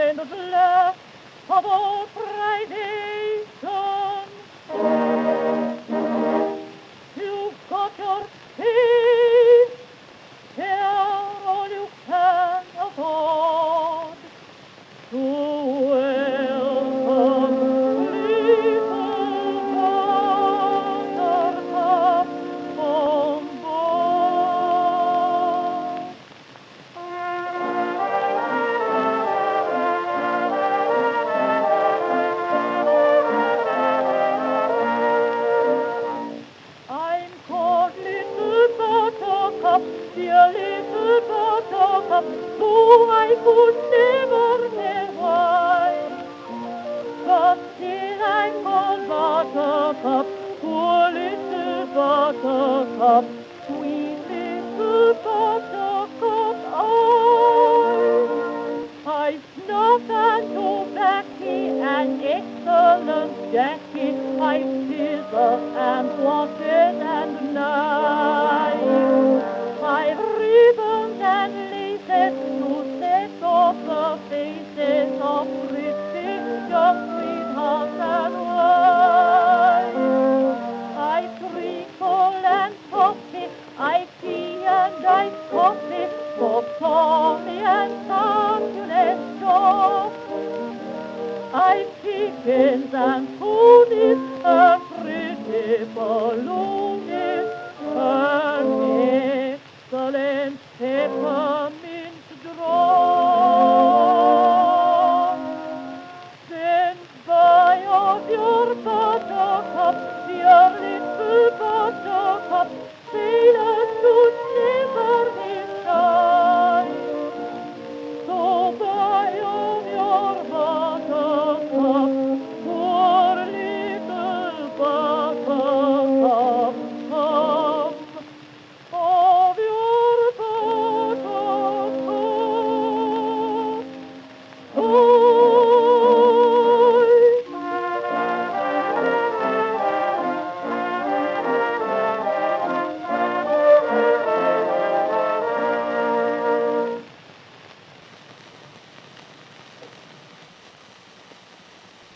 endless lap of old privation. You've got your peace, here all you can afford. To welcome little Buttercup on board. I'm called Little Buttercup, dear Little Buttercup, though I could never tell why. But still I'm called Buttercup, poor Little Buttercup, sweet Little Buttercup I snuff and tobacco and excellent Jackie, I scissor and watches and knives. I ribbons and laces to set off the faces of pretty young sweethearts and wives. I treacle and toffee, I tea and I coffee for Tommy and succulent Joe. I chickens and ponies and pretty balloonies and excellent pepper.